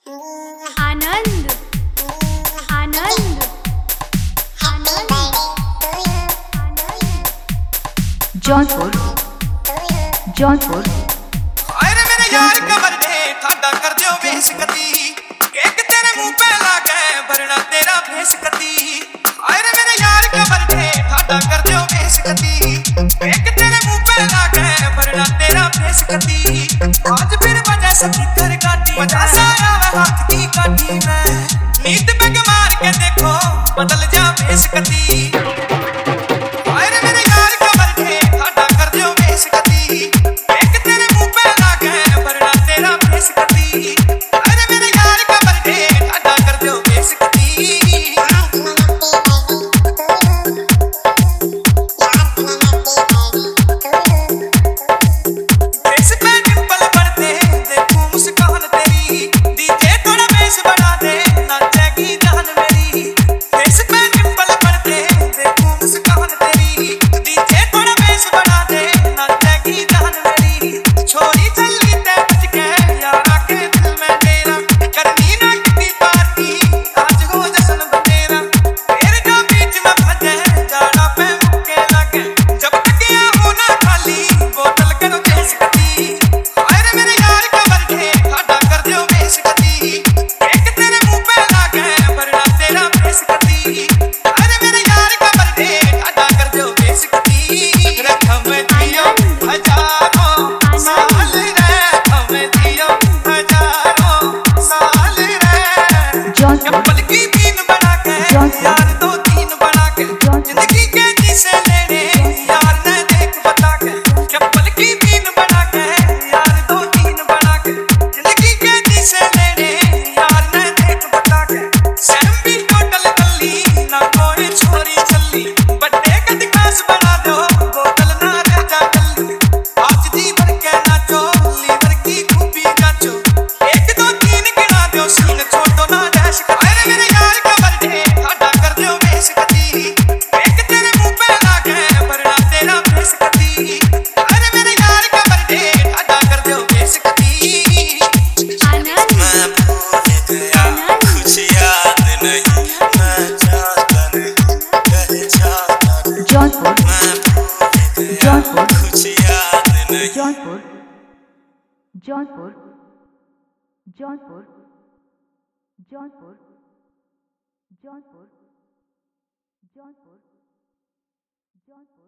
आनंद आनंद आनंद जौनपुर जौनपुर। अरे मेरे यार कमर ने ठाडा कर दियो बेस कती, केक तेरे मुंह पे लागे भरना तेरा भेस कती। अरे मेरे यार कमर ने ठाडा कर दियो बेस कती, केक तेरे मुंह पे लागे भरना तेरा भेस कती। आज फिर वजह सकी कर काटी, मजा सा आया हाथ की काटी में, नींद पे मार के देखो बदल जा भेस कती। अरे मेरे यार कमर ने ठाडा कर दियो बेस कती, केक तेरे मुंह पे लागे भरना तेरा भेस कती। अरे मेरे यार कमर ने ठाडा कर दियो बेस कती। बेस पे डिंपल बढ़ते देखूं मुस्कान तेरी, डीजे थोड़ा बेस बढ़ा दे नाचेगी जान मेरी। बेस पे डिंपल बढ़ते देखूं मुस्कान तेरी, डीजे थोड़ा बेस बढ़ा दे नाचेगी जान मेरी। छोरी चली ते बच के यारा के दिल में तेरा, करनी ना कितनी पार्टी आज हो जश्न बतेरा। तेरे जो बीच में भजे जाना पे मुक्के लगे, जब तक या होना खाली बोतल करो बेस कती। अरे मेरे यार कमर ने ठाडा कर दियो बेस कती, केक तेरे मुंह पे लागे भरना तेरा भेस कती। अरे मेरे यार कमर ने ठाडा कर दियो बेस कती। रखम दियो हजारों साल रे, हमें दियो हजारों साल रे। चप्पल की बीन बना के यार दो तीन बना के, जिंदगी के जिसे लेने यार ने देख बता के। चप्पल की बीन बना के यार दो तीन बना के, जिंदगी के जिसे लेने यार ने देख बता के। सैम भी टोटल गली ना कोई छोरी चली, बड्डे का दिखास बना दो बोतल ना रह जा गली। आज जी भर के नाचो लीवर की खूबी जाचो, एक दो तीन गिना दो सीन छोड़ दो ना डैश कर। अरे मेरे यार कमर ने ठाडा कर दियो बेस कती, केक तेरे मुंह पे लागे भरना तेरा भेस कती। अरे मेरे यार कमर ने ठाडा कर दियो बेस कती। आनंद मैं भूल गया कुछ याद नहीं, मैं जाता नहीं पहचाना नहीं। जौनपुर मैं भूल गया जौनपुर कुछ याद नहीं। जौनपुर जौनपुर जौनपुर जौनपुर जौनपुर जौनपुर जौनपुर।